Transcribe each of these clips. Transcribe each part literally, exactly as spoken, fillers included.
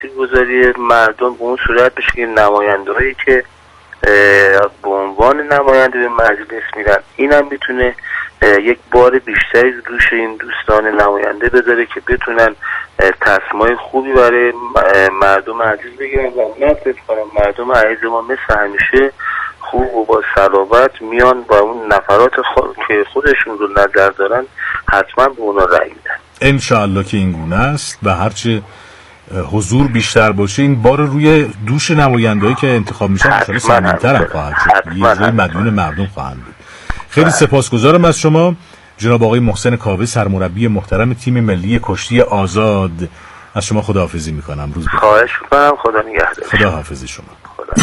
تاثیرگذاری مردم به اون صورت بشه که نماینده‌هایی که به عنوان نماینده به مجلس میرن این هم میتونه یک بار بیشتری روش این دوستان نماینده بذاره که بتونن تصمیمای خوبی برای مردم عزیز بگیرن و من فکر کنم مردم عزیز ما مثل همیشه خوب و با صلابت میان با اون نفرات خود که خودشون رو نظر دارن حتما به اونا رأی میدن. انشاءالله که این گونه است و هرچه حضور بیشتر باشه این بار روی دوش نمایندهایی که انتخاب میشن انشاءالله سنگین‌تر هم خواهد شد، یه جای مدیون مردم خواهند بود. خیلی سپاسگزارم از شما جناب آقای محسن کاوه، سرمربی محترم تیم ملی کشتی آزاد. از شما خداحافظی میکنم. روز بخیر. خواهش میکنم. خدا نگهدار. خدا حافظ شما. خدا.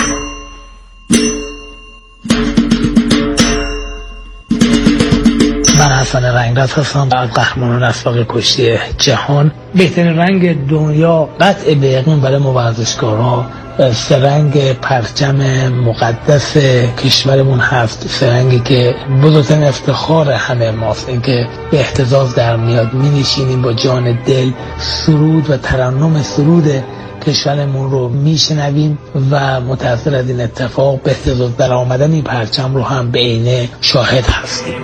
من حسن رنگرز هستم از قهرمانان اسبق کشتی جهان. بهترین رنگ دنیا قطع به یقین برای ما ورزشکارها سه رنگ پرچم مقدس کشورمون هست، سه رنگی که بزرگترین افتخار همه ماست، این که به اهتزاز در میاد، می نشینیم با جان دل سرود و ترنم سرود کشورمون رو میشنویم و متأثر از این اتفاق به اهتزاز در آمدن این پرچم رو هم به عینه شاهد هستیم.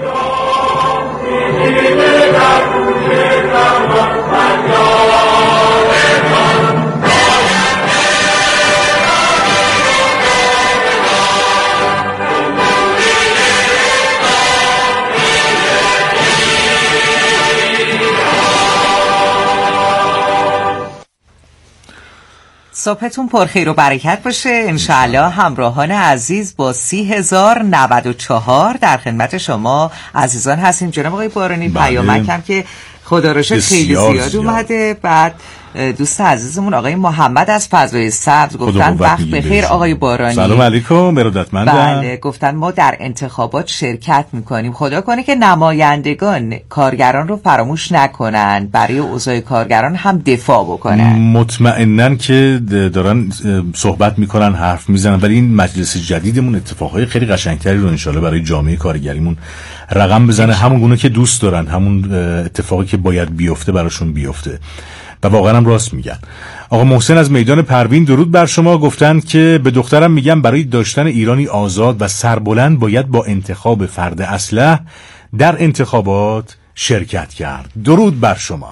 صبحتون پرخیر و برکت باشه انشاءالله. همراهان عزیز با سی هزار نود و چهار در خدمت شما عزیزان هستیم. جناب آقای بارانی پیامک هم که خدا رو شکر خیلی زیاد اومده. بعد دوست عزیزمون آقای محمد از فضای سبز گفتن وقت بخیر آقای بارانی. سلام علیکم ارادتمندم. بله گفتن ما در انتخابات شرکت میکنیم، خدا کنه که نمایندگان کارگران رو فراموش نکنن، برای اوضاع کارگران هم دفاع بکنن. مطمئنن که دارن صحبت میکنن، حرف میزنن، ولی این مجلس جدیدمون اتفاقهای خیلی قشنگتری رو انشالله برای جامعه کارگریمون رقم بزنه، همون گونه که دوست دارن، همون اتفاقی که باید بیفته براشون بیفته و واقعا هم راست میگن. آقا محسن از میدان پروین درود بر شما. گفتن که به دخترم میگم برای داشتن ایرانی آزاد و سربلند باید با انتخاب فرد اصلح در انتخابات شرکت کرد. درود بر شما.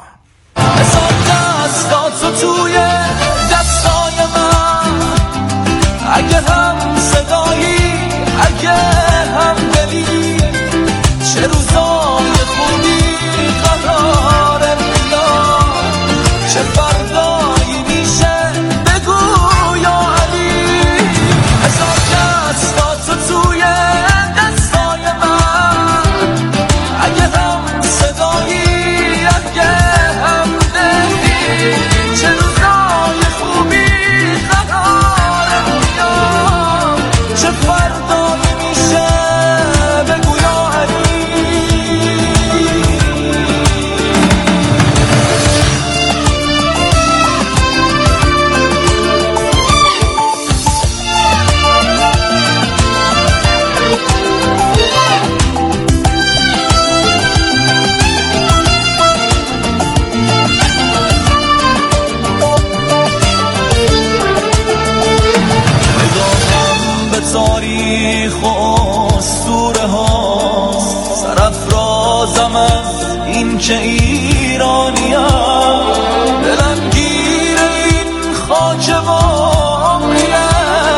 اگه هم صدایی اگه هم دلی چه روزای خوبی قراره میاد، چه فردایی میشه بگو یا علی. هزار دستا تو توی دستای من، اگه هم صدایی اگه هم دلی چه روزای خوبی قراره میاد، چه فردایی میشه بگو یا علی. تاریخ و اسطوره ها سرافرازم از این که ایرانیم، دلم گیر این خاک واقعیه،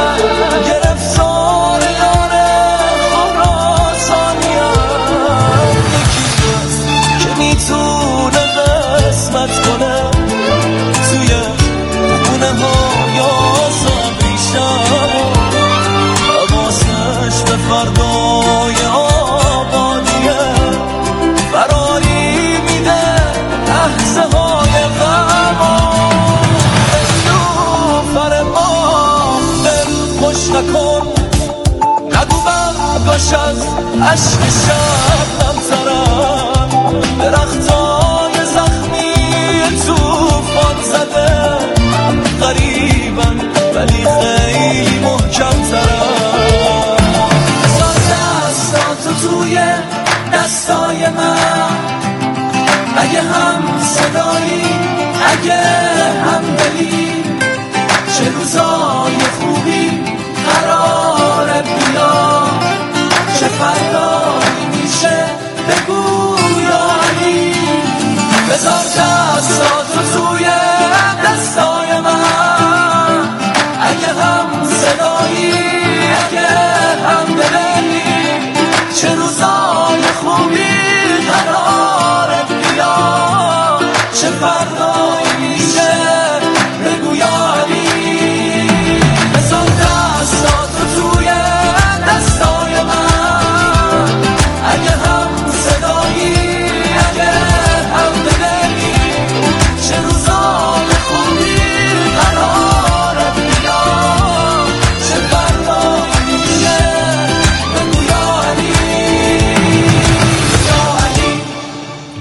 گرفتار یار خراسانیم. یکی هست که میتونه قسمت کنه توی خونه های آزاد ریشم، به فردای آبادیه فراری میده لحظه های غمان. نیلوفر ما دل خوش نکن، نگو برداش از عشق شبنم ترم، درختای زخمی توفان زده غریبن ولی خیلی محکم ترم. توی دستای من، اگه هم صدایی اگه هم دلی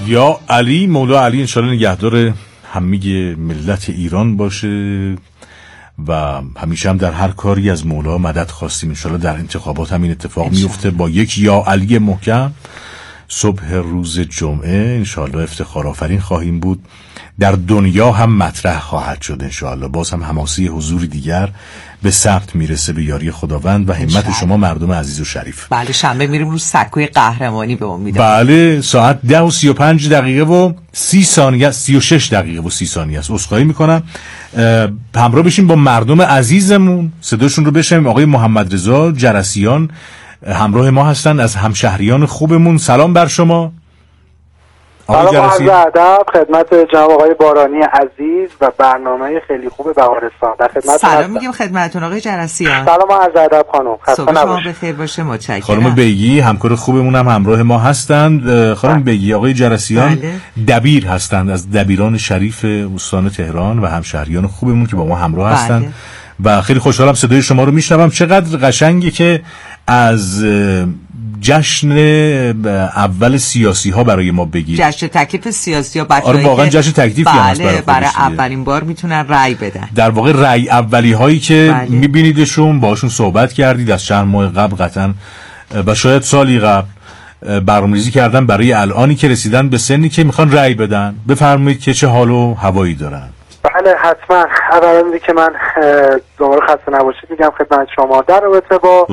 یا علی، مولا علی انشالله نگهدار همه ملت ایران باشه و همیشه هم در هر کاری از مولا مدد خواستیم. انشالله در انتخابات هم این اتفاق میفته با یک یا علی محکم. صبح روز جمعه انشالله افتخار آفرین خواهیم بود، در دنیا هم مطرح خواهد شد انشالله. باز هم حماسی حضوری دیگر به ثبت میرسه به یاری خداوند و همت شما مردم عزیز و شریف. بله شنبه میریم رو سکوی قهرمانی به امید. بله ساعت ده و سی و پنج دقیقه و سی ثانیه، سی و شش دقیقه و سی ثانیه است. عذرخواهی میکنم. همراه بشیم با مردم عزیزمون، صداشون رو بشنویم. آقای محمد رضا جرسیان همراه ما هستن از همشهریان خوبمون. سلام بر شما. سلام و عرض ادب خدمت جناب آقای بارانی عزیز و برنامه خیلی خوب بهارستان. در خدمت سلام میگیم خدمتتون آقای جرسیان. سلام و عرض ادب خانم. خسته نباشید. بخیر باشه. متشکرم. خانم بیگی همکار خوبمون هم همراه ما هستند. خانم بیگی آقای جرسیان بله. دبیر هستند از دبیران شریف استان تهران و همشهریان خوبمون که با ما همراه بله. هستند و خیلی خوشحالم صدای شما رو میشنوم. چقدر قشنگه که از جشن اول سیاسی ها برای ما بگید. جشن تکلیف سیاسی ها بچه‌ای آره واقعا جشن تکلیفی هم هست برای, برای اولین بار میتونن رأی بدن. در واقع رأی اولی هایی که بله. میبینیدشون باشون صحبت کردید از چند ماه قبل قطعا و شاید سالی قبل برنامه‌ریزی کردن برای الانی که رسیدن به سنی که میخوان رأی بدن. بفرمایید که چه حال و هوایی دارن. بله حتما. اولا که من دوباره خسته نباشید میگم خدمت شما در رابطه با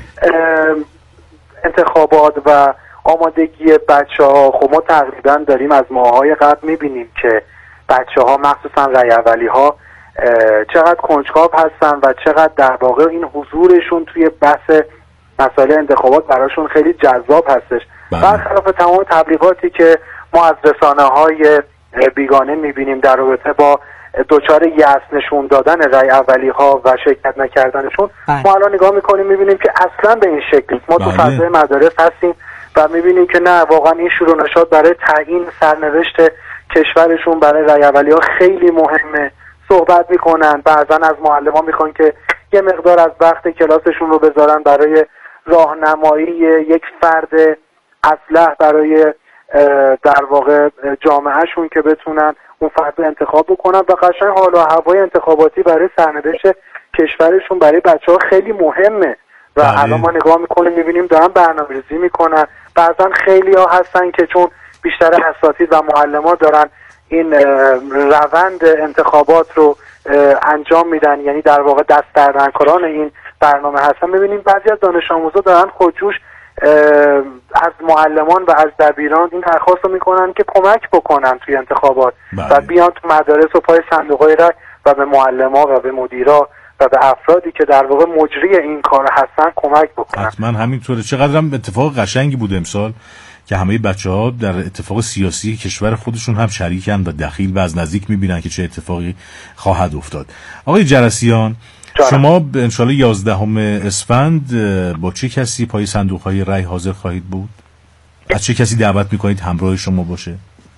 انتخابات و آمادگی بچه ها. خب ما تقریبا داریم از ماه‌های قبل میبینیم که بچه ها مخصوصا رای اولی ها چقدر کنجکاو هستن و چقدر در واقع این حضورشون توی بحث مسائل انتخابات براشون خیلی جذاب هستش. برخلاف تمام تبلیغاتی که ما از رسانه های بیگانه میبینیم در رابطه با دوچار یأس نشون دادن رای اولی ها و شرکت نکردنشون بله. ما الان نگاه میکنیم میبینیم که اصلا به این شکل ما بله. تو فضای مدارس هستیم و میبینیم که نه واقعا این شروع نشاط برای تعیین سرنوشت کشورشون برای رای اولی ها خیلی مهمه. صحبت میکنن، بعضا از معلمان میخوان که یه مقدار از وقت کلاسشون رو بذارن برای راهنمایی یک فرد اصلح برای در واقع جامعهشون که بتونن اون فرد رو انتخاب بکنن و قشنگ حال و هوای انتخاباتی برای سرنوشت کشورشون برای بچه ها خیلی مهمه و بله. الان ما نگاه میکنیم میبینیم دارن برنامه‌ریزی میکنن. بعضا خیلی ها هستن که چون بیشتر اساتید و معلمان دارن این روند انتخابات رو انجام میدن، یعنی در واقع دست دردنکاران این برنامه هستن، میبینیم بعضی از دانش آموزا دارن خودجوش از معلمان و از دبیران این درخواست رو میکنن که کمک بکنن توی انتخابات بله. و بیان تو مدارس و پای صندوق‌های رای و به معلمان و به مدیرا و به افرادی که در واقع مجری این کار هستن کمک بکنن. حتما همینطوره. چقدر هم اتفاق قشنگی بود امسال که همه بچه‌ها در اتفاق سیاسی کشور خودشون هم شریکن و دخیل و از نزدیک میبینن که چه اتفاقی خواهد افتاد. آقای جرسیان شما انشالله یازدهم اسفند با چه کسی پای صندوق‌های رای حاضر خواهید بود؟ از چه کسی دعوت میکنید همراه شما باشه؟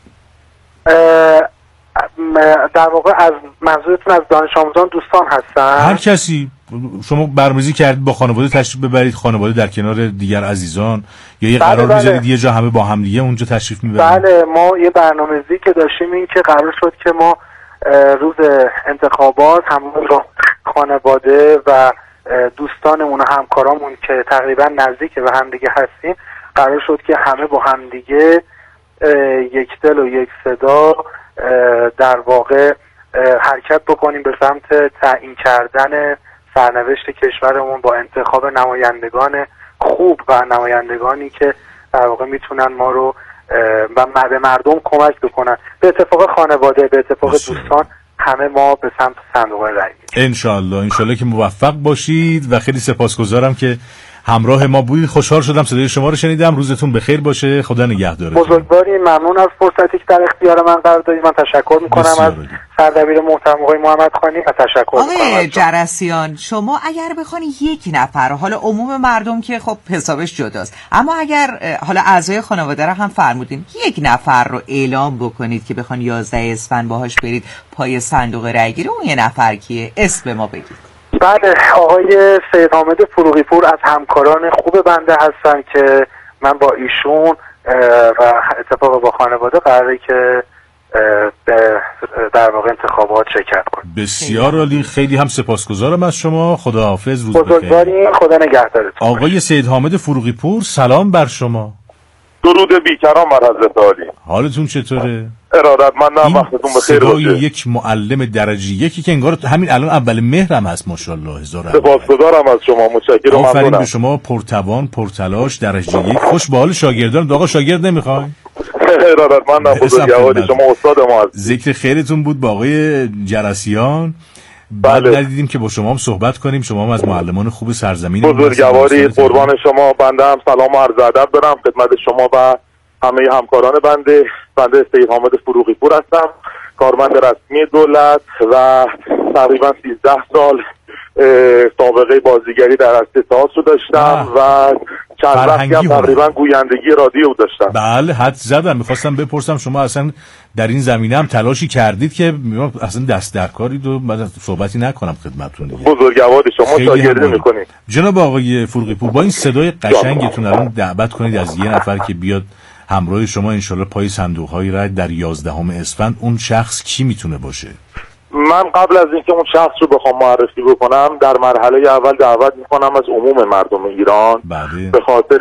در واقع از منظورتون از دانش آموزان دوستان هستن؟ هر کسی. شما برنامه‌ریزی کردید با خانواده تشریف ببرید، خانواده در کنار دیگر عزیزان یا یه بله قرار بله. میذارید یه جا همه با هم دیگه اونجا تشریف میبرید؟ بله ما یه برنامه‌ریزی که داشتیم این که قرار شد که ما روز انتخابات همون رو خانواده و دوستانمون و همکارامون که تقریبا نزدیک به همدیگه هستیم قرار شد که همه با همدیگه یک دل و یک صدا در واقع حرکت بکنیم به سمت تعیین کردن سرنوشت کشورمون با انتخاب نمایندگان خوب و نمایندگانی که در واقع میتونن ما رو و به مردم کمک بکنن. به اتفاق خانواده، به اتفاق دوستان همه ما به سمت صندوق رای میریم. انشالله انشالله که موفق باشید و خیلی سپاسگزارم که همراه ما بودید. خوشحال شدم صدای شما رو شنیدم. روزتون بخیر باشه. خدا نگهدارتون. بزرگوارین. ممنون از فرصتی که در اختیار من قرار دادید. من تشکر میکنم از سردبیر محترم آقای محمد خانی و تشکر میکنم. آقای جرسیان شما اگر بخواید یک نفر، حالا عموم مردم که خب حسابش جداست، اما اگر حالا اعضای خانواده رو هم فرمودین یک نفر رو اعلام بکنید که بخوان یازده اسفند باهاش برید پای صندوق رای گیری، اون یه نفر کیه؟ اسم به ما بگید. بله آقای سید حامد فروغی پور از همکاران خوب بنده هستن که من با ایشون و اتفاق با خانواده قراره که در واقع انتخابات شرکت کنیم. بسیار عالی، خیلی هم سپاسگزارم از شما. خداحافظ، روز بخیر. بزرگواری، خدا نگهدارتون. آقای سید حامد فروغی پور، سلام بر شما. درود بیکران بر حضرت عالی. حالتون چطوره؟ ارادتمندم، وقتتون بخیر باشه. یک معلم درجه یکی که انگار همین الان اول مهر هم هست، ماشاءالله. هزار سپاسگزارم از شما، متشکرم. آفرین به شما، پرتوان، پرتلاش، درجه یک. خوش به حال شاگردان. آقا شاگرد نمیخوای؟ ارادتمندم، بزرگواری شما استاد ما هست. ذکر خیرتون بود با آقای جرسیان. بله. بعد ندیدیم که با شما هم صحبت کنیم. شما هم از معلمان خوب سرزمین. بزرگواری، قربان شما. بنده هم سلام و عرض ادب دارم خدمت شما و همه همکاران بنده. بنده سید حامد فروغی پور هستم، کارمند رسمی دولت و تقریبا سیزده سال سابقه بازیگری در عرصه تئاتر داشتم و چند وقتی هم تقریبا گویندگی رادیو داشتم. بله، حد زدم. میخواستم بپرسم شما اصلا در این زمینه هم تلاشی کردید که اصلا دست در کارید و بعد صحبتی نکنم خدمتتون دیگه. بزرگواری شما شاگردی میکنید. جناب آقای فروغی پور، با این صدای قشنگتون الان دعوت کنید از یه نفر که بیاد همراه شما انشالله پای صندوق‌های رای در یازدهم اسفند. اون شخص کی میتونه باشه؟ من قبل از اینکه اون شخص رو بخوام معرفی بکنم، در مرحله اول دعوت میکنم از عموم مردم ایران بله. به خاطر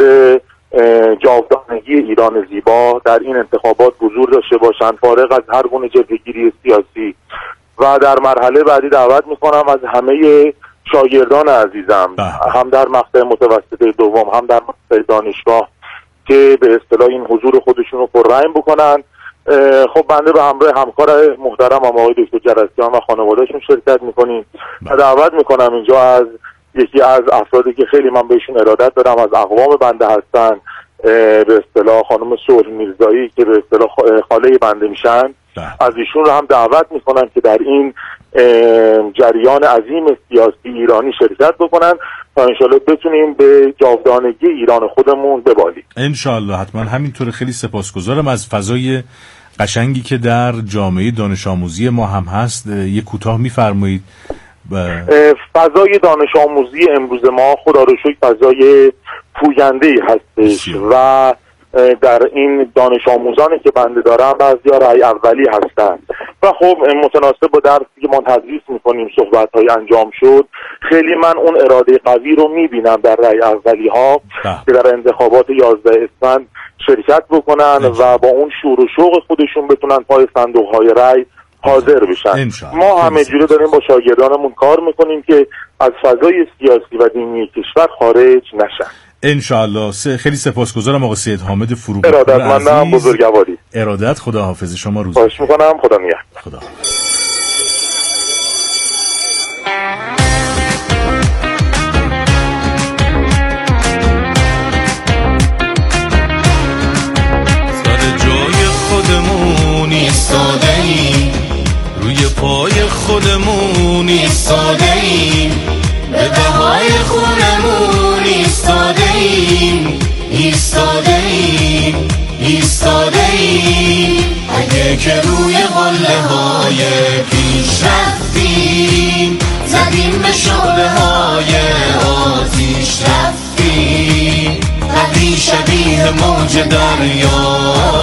جاودانگی ایران زیبا در این انتخابات حضور داشته باشند، فارغ از هر گونه جبهه‌گیری سیاسی. و در مرحله بعدی دعوت میکنم از همه شاگردان عزیزم بله. هم در مقطع متوسطه دوم هم در مقطع دانشگاه که به اصطلاح این حضور خودشون رو پررنگ بکنن. خب بنده به همراه همکار محترم آقای دکتر جرسیان و خانوادهشون شرکت میکنیم و دعوت میکنم اینجا از یکی از افرادی که خیلی من بهشون ارادت دارم، از اقوام بنده هستن، به اصطلاح خانم صلح میرزایی که به اصطلاح خاله بنده میشن، از ایشون رو هم دعوت میکنم که در این جریان عظیم سیاسی ایرانی شرکت بکنن تا انشالله بتونیم به جاودانگی ایران خودمون ببالیم. انشالله، حتما همینطور. خیلی سپاسگزارم از فضای قشنگی که در جامعه دانش آموزی ما هم هست. یک کوتاه میفرمایید. ب... فضای دانش آموزی امروز ما خدا رو شکر فضای پوینده‌ای هستش و در این دانش آموزانی که بنده دارم بعضی‌ها رأی اولی هستن و خب متناسب با درسی که ما تدریس میکنیم صحبت‌های انجام شد، خیلی من اون اراده قوی رو میبینم در رأی اولی ها که در انتخابات یازده اسفند شرکت بکنن و با اون شور و شوق خودشون بتونن پای صندوق‌های رأی حاضر بشن. ما همه جوره داریم با شاگردانمون کار میکنیم که از فضای سیاسی و دینی کشور خارج نشن. انشاءالله. خیلی سپاسگزارم آقای سید حامد فروغی پور. ارادتمندم، بزرگواری. ارادت. خداحافظ شما. روز خواهش میکنم. خدا نگهدار. خدا. سر جای خودمون ایستاده‌ایم، روی پای خودمون ایستاده‌ایم، به بهای خونمون ایستاده‌ایم، ایستاده‌ایم، ایستاده‌ایم. اگه که روی قله های پیش رفتیم، زدیم به شعله های آتیش رفتیم، قدری شبیه موج دریا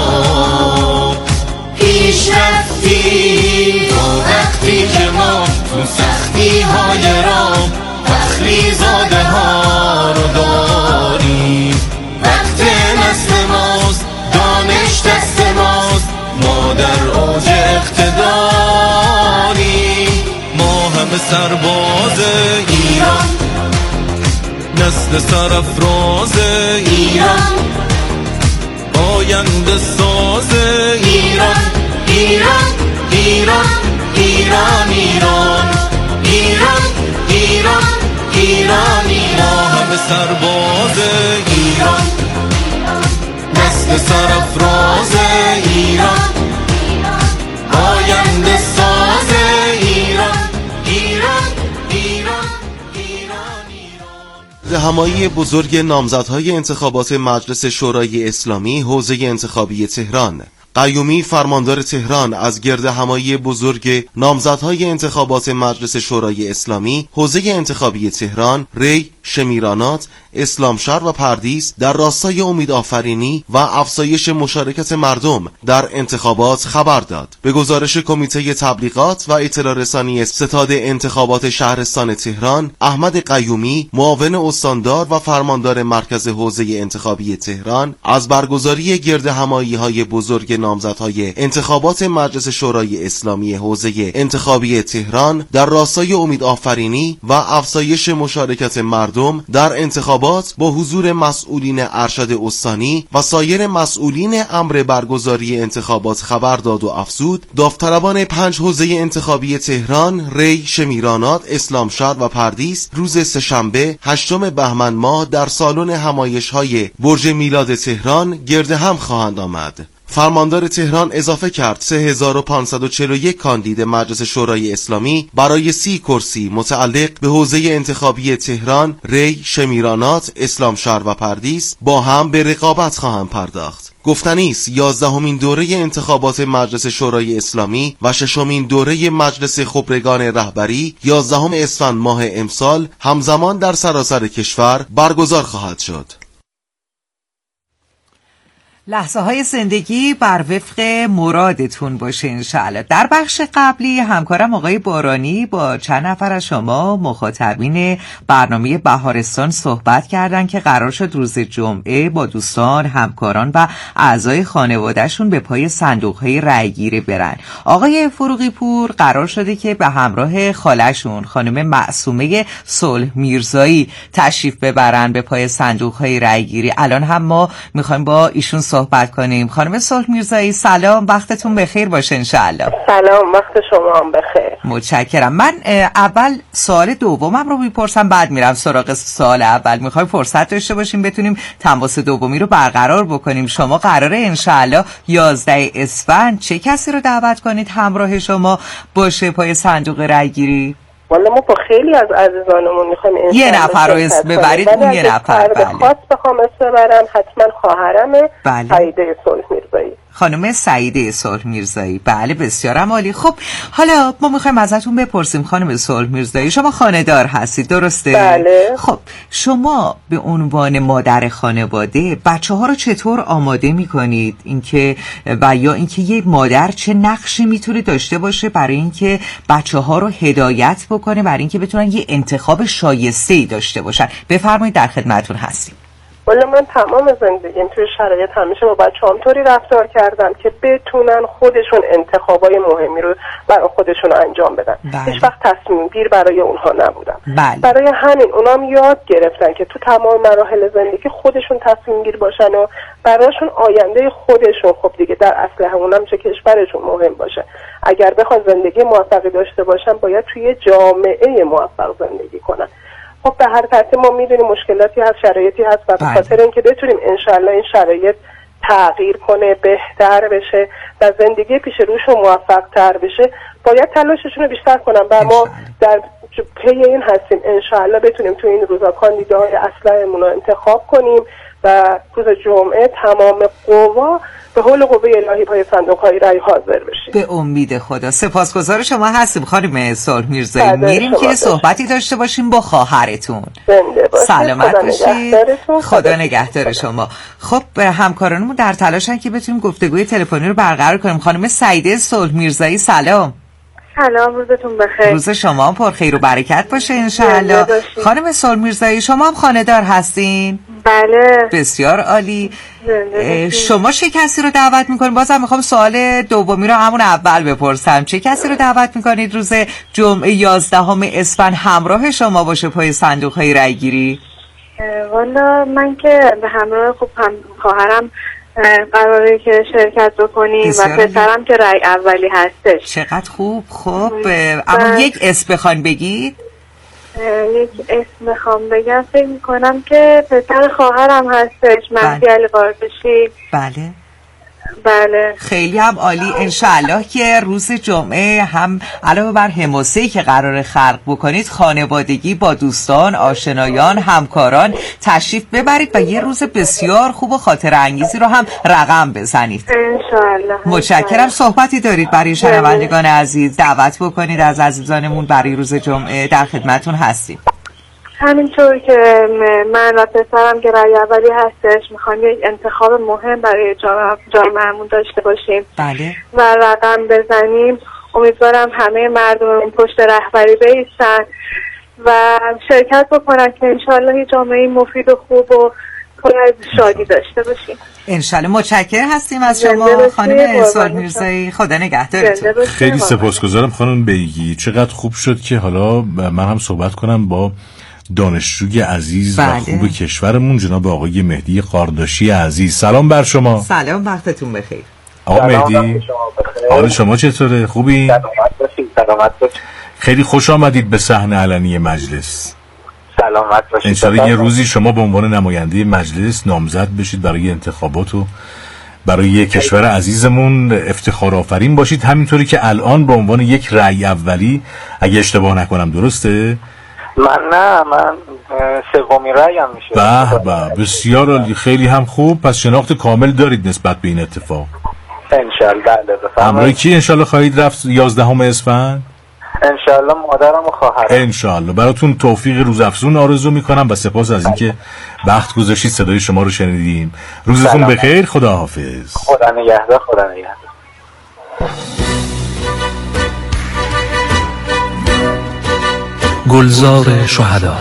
پیش رفتیم. تا وقتی که ما تو سختی های راه فخری زاده ها رو داریم، وقت نسل ماست، دانش دست ماست، ما در اوج اقتداریم. ما همه سرباز ایران، نسل سرافراز ایران، آینده ساز ایران، ایران، ایران، ایران، ایران، ایران، ایران، ایران، ما همه سرباز ایران، نسل سرافراز ایران، آینده ساز ایران، ایران، ایران، ایران، ایران. همایی بزرگ نامزدهای انتخابات مجلس شورای اسلامی حوزه انتخابی تهران. قیومی فرماندار تهران از گرد همایی بزرگ نامزدهای انتخابات مجلس شورای اسلامی حوزه انتخابی تهران ری شمیرانات، اسلامشهر و پردیس در راستای امید آفرینی و افزایش مشارکت مردم در انتخابات خبر داد. به گزارش کمیته تبلیغات و اطلاع رسانی ستاد انتخابات شهرستان تهران، احمد قیومی، معاون استاندار و فرماندار مرکز حوزه انتخابی تهران، از برگزاری گردهمایی‌های بزرگ نامزدهای انتخابات مجلس شورای اسلامی حوزه انتخابی تهران در راستای امید آفرینی و افزایش مشارکت مردم در انتخابات با حضور مسئولین ارشد استانی و سایر مسئولین امر برگزاری انتخابات خبر داد و افزود داوطلبان پنج حوزه انتخابی تهران، ری، شمیرانات، اسلامشهر و پردیس روز سه‌شنبه هشتم بهمن ماه در سالن همایش‌های برج میلاد تهران گرد هم خواهند آمد. فرماندار تهران اضافه کرد سه هزار و پانصد و چهل و یک کاندید مجلس شورای اسلامی برای سی کرسی متعلق به حوزه انتخابی تهران، ری، شمیرانات، اسلامشهر و پردیس با هم به رقابت خواهند پرداخت. گفتنی است یازدهمین دوره انتخابات مجلس شورای اسلامی و ششمین دوره مجلس خبرگان رهبری یازدهم اسفند ماه امسال همزمان در سراسر کشور برگزار خواهد شد. لحظه های زندگی بر وفق مرادتون باشه انشاءالله. در بخش قبلی همکارم آقای بارانی با چند نفر از شما مخاطبین برنامه بهارستان صحبت کردن که قرار شد روز جمعه با دوستان، همکاران و اعضای خانوادهشون به پای صندوق های رای گیری برن. آقای فروغی پور قرار شده که به همراه خالشون خانم معصومه صلح میرزایی تشریف ببرن به پای صندوق های رای گیری. الان هم ما میخوایم با ایشون صحبت کنیم. خانم صلح میرزایی سلام، وقتتون بخیر باشه انشاءالله. سلام، وقت شما هم بخیر. متشکرم. من اول سوال دومم رو میپرسم بعد میرم سراغ سوال اول. میخوایم فرصت داشته باشیم بتونیم تماس دومی رو برقرار بکنیم. شما قراره انشاءالله یازده اسفند چه کسی رو دعوت کنید همراه شما باشه پای صندوق رای گیری؟ والا ما با خیلی از عزیزانمون میخوایم یه نفر رو اسم ببرید. اون یه نفر بله خواست بخوام اسم ببرم حتما خواهرمه. بله. سعیده صلح میرزایی. خانم سعیده صلح میرزایی. بله بسیارم عالی. خب حالا ما میخوایم ازتون بپرسیم خانم صلح میرزایی، شما خانه‌دار هستید درسته؟ بله. خب شما به عنوان مادر خانواده بچه ها رو چطور آماده میکنید اینکه و یا اینکه یه مادر چه نقشی میتونه داشته باشه برای اینکه بچه ها رو هدایت بکنه برای اینکه بتونن یه انتخاب شایسته‌ای داشته باشن؟ بفرمایید در خدمتتون هستیم. والا من تمام زندگیم توی شرایط همیشه با بچه‌هام طوری رفتار کردم که بتونن خودشون انتخابای مهمی رو برای خودشون انجام بدن. بله. هیچ وقت تصمیم گیر برای اونها نبودم. بله. برای همین اونام یاد گرفتن که تو تمام مراحل زندگی خودشون تصمیم گیر باشن و براشون آینده خودشون خب دیگه در اصل همونم چه کشورشون مهم باشه. اگر بخوان زندگی موفقی داشته باشن باید توی جامعه موفق زندگی کنن. خب به هر ترتیب ما میدونیم مشکلاتی هست، شرایطی هست و به خاطر اینکه بتونیم انشالله این شرایط تغییر کنه، بهتر بشه و زندگی پیش روشون موفق تر بشه باید تلاششون رو بیشتر کنن و ما در پی این هستیم انشالله بتونیم تو این روزا کاندیداهای اصلیمون رو انتخاب کنیم و روز جمعه تمام قوا به حول قوه الهی پای صندوق‌های رای حاضر بشیم. به امید خدا. سپاسگزار شما هستیم خانم صلح میرزایی. میریم که صحبتی داشته باشیم با خواهرتون. سلامت باشید. خدا نگهدار شما. خب همکارانمون در تلاشن که بتونیم گفتگوی تلفنی رو برقرار کنیم. خانم سعیده صلح میرزایی سلام. سلام، روزتون بخیر. روز شما هم پر خیر و برکت باشه انشاءالله. خانم صلح میرزایی شما هم خانه‌دار هستین؟ بله. بسیار عالی. شما چه کسی رو دعوت میکنید؟ بازم میخوام سوال دومی رو همون اول بپرسم. چه کسی رو دعوت میکنید روز جمعه یازدهم اسفند همراه شما باشه پای صندوق های رای گیری؟ والا من که به همراه خوب هم خواهرم قراره که شرکت بکنیم و پسرم که رای اولی هستش. چقدر خوب. خب اما یک اسم بخوان بگید. یک اسم بخوام بگم فکر میکنم که پسر خواهرم هستش، مهدی علی قارپشی. بله بله. خیلی هم عالی. انشاءالله که روز جمعه هم علاوه بر حماسه‌ای که قرار خلق بکنید خانوادگی با دوستان، آشنایان، همکاران تشریف ببرید و یه روز بسیار خوب و خاطره انگیزی رو هم رقم بزنید انشاءالله. متشکرم. صحبتی دارید برای شنوندگان عزیز؟ دعوت بکنید از عزیزانمون برای روز جمعه. در خدمتون هستیم. همینطور که من و پسرم که رای اولی هستش میخوایم یک انتخاب مهم برای جامعهمون داشته باشیم بله. و رقم بزنیم. امیدوارم همه مردم پشت رهبری بایستن و شرکت بکنن که انشالله جامعه مفید و خوب و پر از شادی داشته باشیم. انشالله. متشکر هستیم از شما خانم سوال میرزایی. خدا نگهدارتون. خیلی سپاسگزارم خانم بیگی. چقدر خوب شد که حالا من هم صحبت کنم با دانشجوی عزیز بله. و خوب کشورمون جناب آقای مهدی قارداشی عزیز. سلام بر شما. سلام، وقتتون بخیر. آقا مهدی، حال شما چطوره؟ خوبی؟ سلامت باشید. سلامت باشید. خیلی خوش آمدید به صحنه علنی مجلس. سلامت باشید. انشالله یه روزی شما به عنوان نماینده مجلس نامزد بشید برای انتخابات و برای کشور عزیزمون افتخار آفرین باشید، همینطوری که الان به عنوان یک رأی اولی، اگه اشتباه نکنم درسته؟ من نه، من سومین رأیم میشه. به به، بسیار عالی، خیلی هم خوب. پس شناخت کامل دارید نسبت به این اتفاق؟ انشالله. بله بفرمایید. همراه کی انشالله خواهید رفت یازدهم اسفند؟ انشالله مادرم و خواهرم. انشالله. براتون توفیق روزافزون آرزو میکنم و سپاس از اینکه وقت گذاشتید صدای شما رو شنیدیم. روزتون بخیر. خدا حافظ. خدا نگهدار. خدا نگهدار. گلزار شهدا.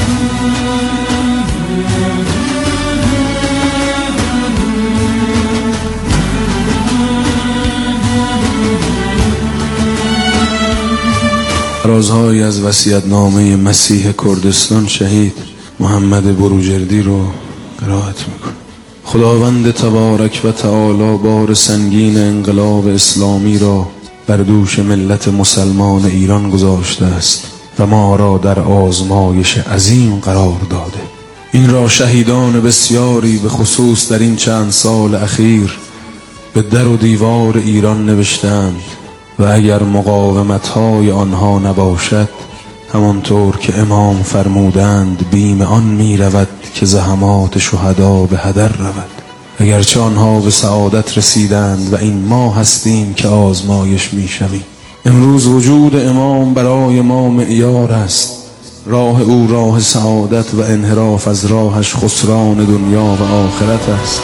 رازهایی از وصیت‌نامه مسیح کردستان شهید محمد بروجردی رو قرائت میکنم. خداوند تبارک و تعالی بار سنگین انقلاب اسلامی را بر دوش ملت مسلمان ایران گذاشته است و ما را در آزمایش عظیم قرار داده. این را شهیدان بسیاری به خصوص در این چند سال اخیر به در و دیوار ایران نوشتند و اگر مقاومت‌های آنها نباشد، همانطور که امام فرمودند، بیم آن می رود که زحمات شهدا به هدر رود. اگرچه آنها به سعادت رسیدند و این ما هستیم که آزمایش می شویم. امروز وجود امام برای ما معیار است. راه او راه سعادت و انحراف از راهش خسران دنیا و آخرت است.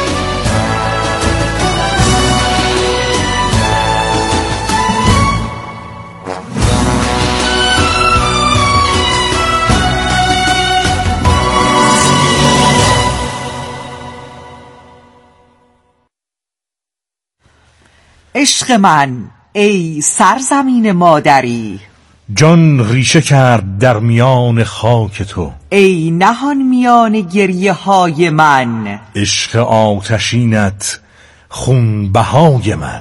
عشق من ای سرزمین مادری، جان ریشه کرد در میان خاک تو. ای نهان میان گریه های من، عشق آتشینت خون بهای من.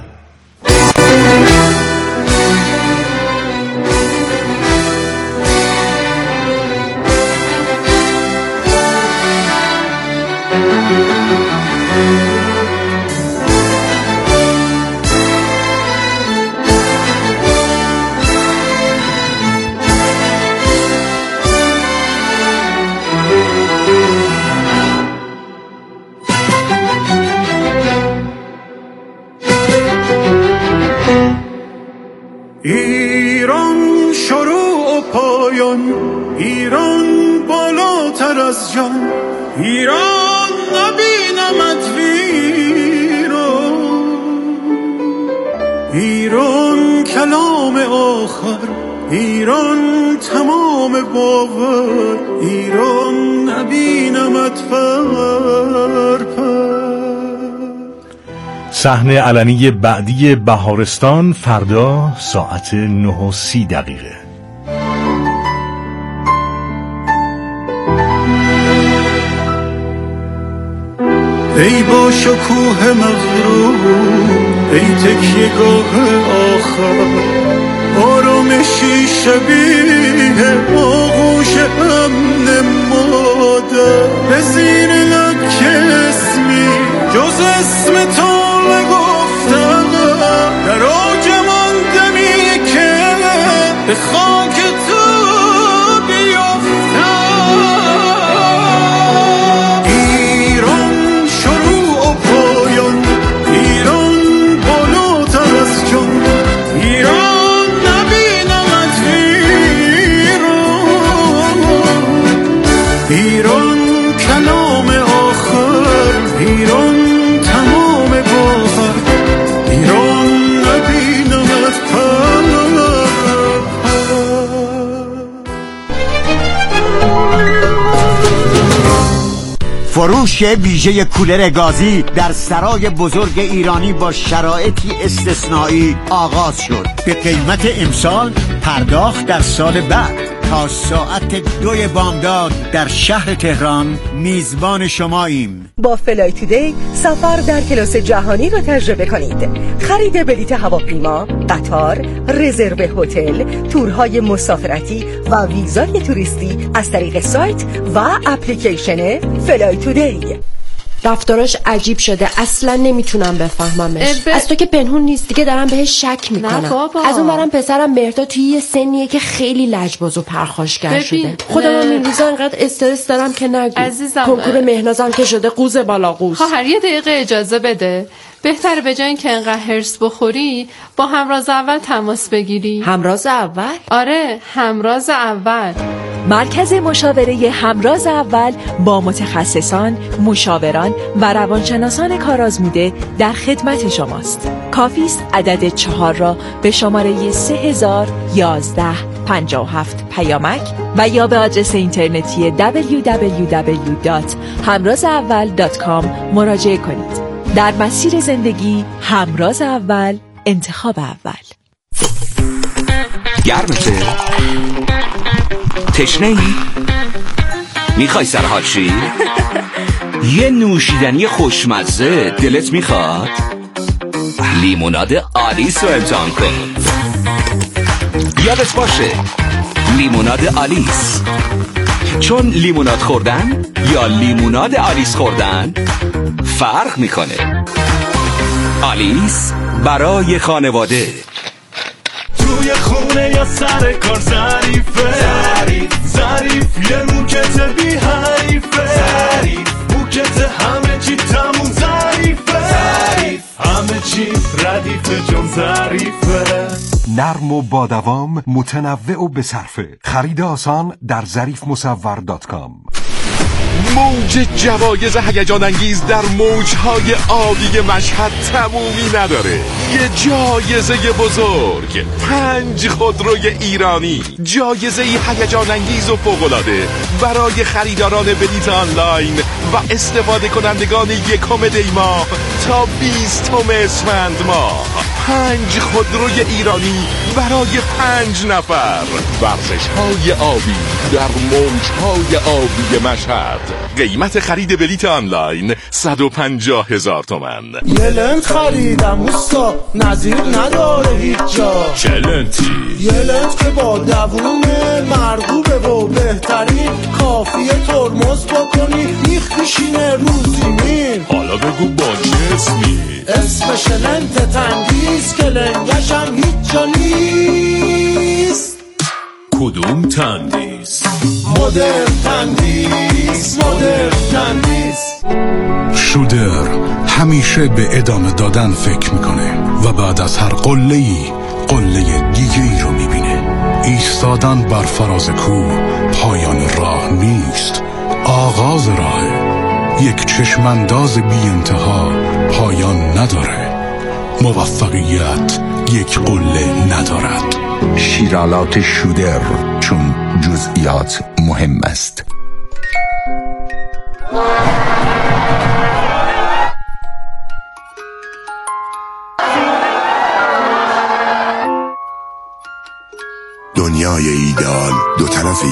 ایران شروع و پایان، ایران بالاتر از جان، ایران نبینمت ویران، ایران کلام آخر، ایران تمام باور، ایران نبینمت پر پر. صحنه علنی بعدی بهارستان فردا ساعت نه و سی دقیقه. ای با شکوه مغرور، ای تکیه گاه آخر، آرامشی شبیه آغوش امن مادر، به زیر لب که اسمی جز اسم تو نگفتم، در آج من دمی که به خاک تو بیافتم. ایران شروع و پایان، ایران بالاتر از جان، ایران نبینمت ویران، ایران کلام آخر، ایران تمام گوهر، ایران نبینمت پر فروش ویژه کولر گازی در سرای بزرگ ایرانی با شرایطی استثنایی آغاز شد. به قیمت امسال، پرداخت در سال بعد. تا ساعت دوی بامداد در شهر تهران میزبان شماییم. با فلای تودی سفر در کلاس جهانی رو تجربه کنید. خرید بلیت هواپیما، قطار، رزرو هتل، تورهای مسافرتی و ویزای توریستی از طریق سایت و اپلیکیشن فلای تودی. رفتاراش عجیب شده، اصلا نمیتونم بفهممش. ب... از تو که پنهون نیست دیگه، دارم بهش شک میکنم. از اون برم پسرم مهرداد توی یه سنیه که خیلی لجباز و پرخاشگر شده. خودم هم این روزا انقدر استرس دارم که نگو. عزیزم کنکور مهنازم که شده قوز بالا قوز. خواهر یه دقیقه اجازه بده. بهتره به جای اینکه انقدر هرس بخوری با همراز اول تماس بگیری. همراز اول؟ آره، همراز اول. مرکز مشاوره همراز اول با متخصصان، مشاوران و روانشناسان کارآزموده در خدمت شماست. کافی است عدد چهار را به شماره سه هزار یازده پنجاه و هفت پیامک و یا به آدرس اینترنتی دبلیو دبلیو دبلیو دات همراز اول دات کام مراجعه کنید. در مسیر زندگی همراز اول، انتخاب اول. گرمته؟ تشنه ای؟ میخوای سرحال شی؟ یه نوشیدنی خوشمزه دلت میخواد؟ لیموناد آلیس رو امتحان کن. یادت باشه لیموناد آلیس، چون لیموناد خوردن یا لیموناد آلیس خوردن فرق میکنه. آلیس برای خانواده. توی خونه یا سر کار ظریفه، ظریف ظریف یه موکت بی حریفه، ظریف موکت همه چی تموم ظریفه، ظریف همه چی ردیفه جون ظریفه. نرم و با دوام، متنوع و بصرفه. خرید آسان در ظریف مصور دات کام. موج جوایز هیجان انگیز در موجهای آبی مشهد تمومی نداره. یه جایزه بزرگ، پنج خودروی ایرانی، جایزه هیجان انگیز و فوق‌العاده برای خریداران بلیط آنلاین و استفاده کنندگان یکم دی ماه تا بیستم اسفند ماه. پنج خودروی ایرانی برای پنج نفر. ورزش‌های آبی در موجهای آبی مشهد. قیمت خرید بلیط آنلاین صد و پنجاه هزار تومان. یه لنت خریدم اوستا، نظیر نداره هیچ جا. چه لنتی؟ یه لنت که با دوونه مرغوبه و بهترین، کافیه ترمز بکنی میخ میشینه رو زمین. حالا بگو با چه اسمی؟ اسمش لنت تندیس که لنگشم هیچ جا نیست. کدوم تندیس؟ مدرن تندیس، مدرن تندیس. شودر همیشه به ادامه دادن فکر میکنه و بعد از هر قله‌ای قله دیگه ای رو میبینه. ایستادن بر فراز کوه پایان راه نیست، آغاز راهه. یک چشمانداز بی انتها پایان نداره. موفقیت یک قله ندارد. شیرالات شودر، چون جزئیات مهم است. دنیای ایدئال دو طرف